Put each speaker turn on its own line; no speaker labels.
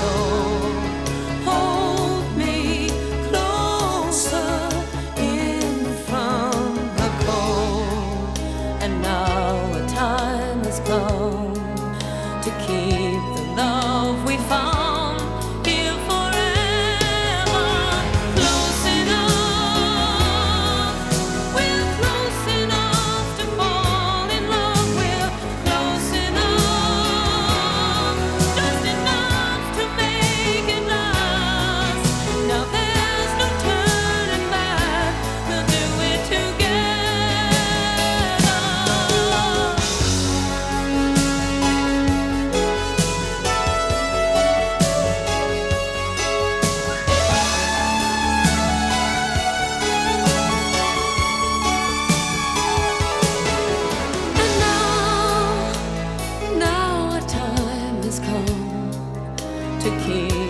soul. Hold me closer in from the cold. And now a time has come to keep the love we found here forever. Close enough, we're close enough to fall in love. We're close enough, just enough to make it last. Now there's no turning back, we'll do it together. Now a time has come to keep